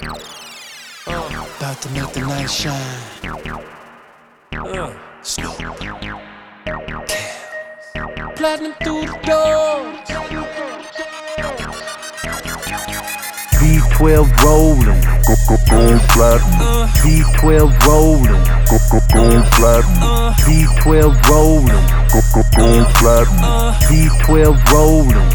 About to make the night shine. Snoop. Platinum through the doors. V12 rollin', go platinum. V12 rollin', go platinum. V12 rollin', go platinum. V12 rollin',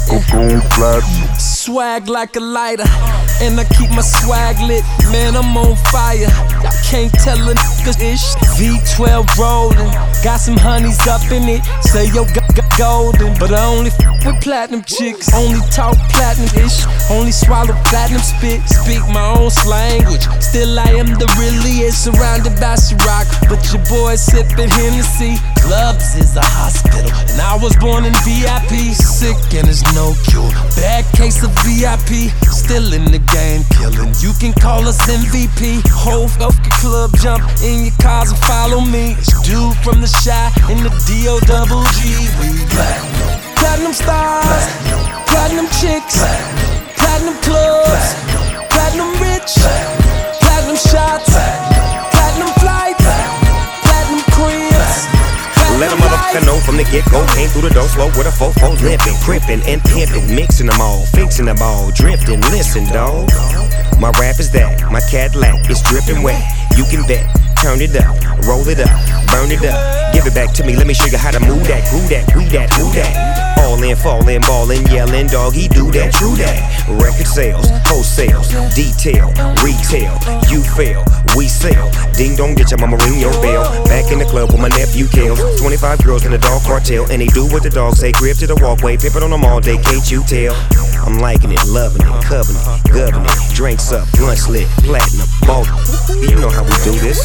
go platinum. Swag like a lighter, and I keep my swag lit. Man, I'm on fire. Y'all can't tell a nigga ish. V12 rollin', got some honeys up in it. Say yo golden, but I only with platinum chicks. Only talk platinum-ish, only swallow platinum spit. Speak my own language, still I am the realest. Surrounded by Ciroc, but your boy sippin' Hennessy. Clubs is a hospital, and I was born in VIP. Sick and there's no cure, bad case of VIP. Still in the game, killin', you can call us MVP. Whole club jump in your cars and follow me. It's dude from the Shy in the D-O-double-G. We platinum stars, platinum chicks, platinum clubs, platinum rich, platinum shots, platinum flights, platinum cribs. Let a motherfucker know from the get-go. Came through the door slow with a fofo limping, crippin' and pimpin', mixing them all, fixing them all, drifting. Listen, dawg, my rap is that, my Cadillac is dripping wet. You can bet. Turn it up, roll it up, burn it up. Give it back to me, let me show you how to move that, groove that, we that, who that. All in, fallin', ballin', yellin', doggy, do that, true that. Record sales, wholesales, detail, retail. You fail, we sell. Ding dong, get your mama ring your bell. Back in the club with my nephew Kales. 25 girls in the dog cartel, and they do what the dogs say. Grip to the walkway, pimpin' on them all day, can't you tell? I'm liking it, loving it, coveting it, gubbing it. Drinks up, blunts lit, platinum, ball. You know how we do this.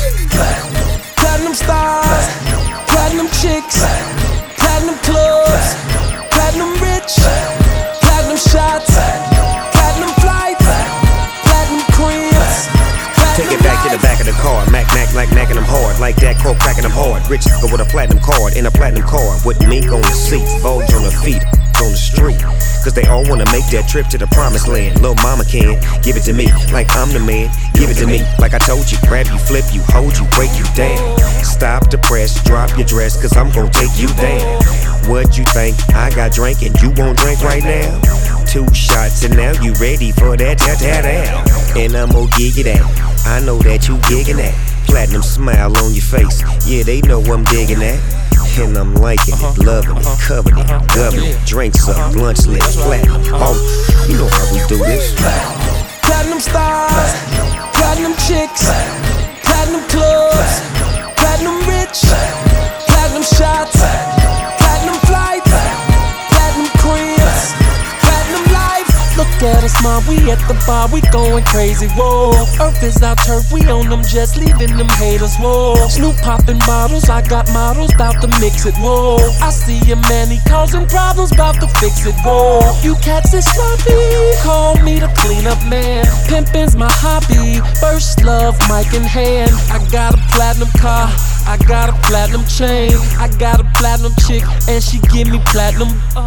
Platinum stars, platinum chicks, platinum clubs, platinum rich, platinum shots, platinum flights, platinum cribs. Take it back to the back of the car. Mac like macking them hard. Like that coke cracking them hard. Rich go with a platinum card in a platinum car. With mink on the seat, Vogue on the feet, on the street. Cause they all wanna make that trip to the promised land. Lil' mama can give it to me like I'm the man. Give it to me like I told you. Grab you, flip you, hold you, break you down. Stop the press, drop your dress, cause I'm gon' take you down. What you think? I got drink and you won't drink right now? 2 shots and now you ready for that down. And I'm gon' gig it out. I know that you giggin' that. Platinum smile on your face. Yeah, they know I'm digging that. And I'm liking it, loving it, covering it, gubbing it. Drinks up, blunts lit, platinum. Oh, you know how we do this. Platinum stars, platinum chicks, platinum clubs, platinum rich, platinum shots, platinum flights, platinum cribs, platinum life. Look at us, man, we at the bar, we going crazy, whoa. Earth is our turf, we on them jets, leaving them haters, whoa. Snoop popping bottles, I got models, bout to mix it, whoa. I see a man, he causing problems, bout to fix it, whoa. You cats is sloppy, call me the cleanup man. Pimpin's my hobby, first love, mic in hand. I got a platinum car, I got a platinum chain, I got a platinum chick, and she give me platinum.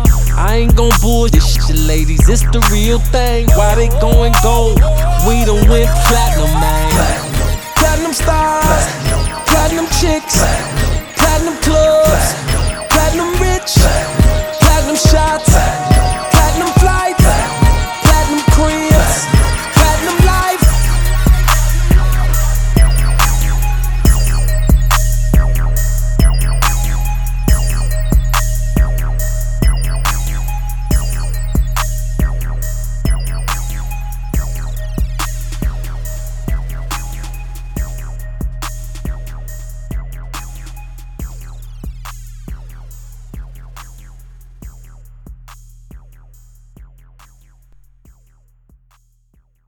I ain't gon' bullshit shit, ladies, it's the real thing. Why they going gold? We done went platinum, man. Platinum stars, platinum chicks,